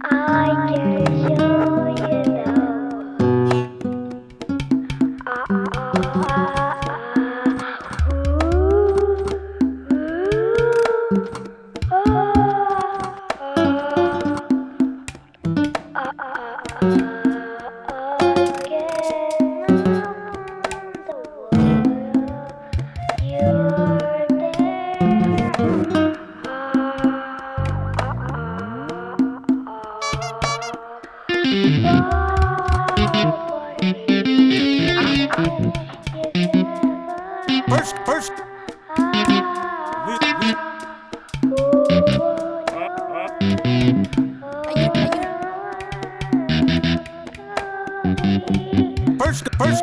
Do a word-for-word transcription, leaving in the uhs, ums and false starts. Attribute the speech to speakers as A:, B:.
A: I can show you know. Ah, ah, ah, ah, ooh, ooh, ah, ah, ah, ah, again on the world. You're there. Ah, ah,
B: First, first, we, we, first, first.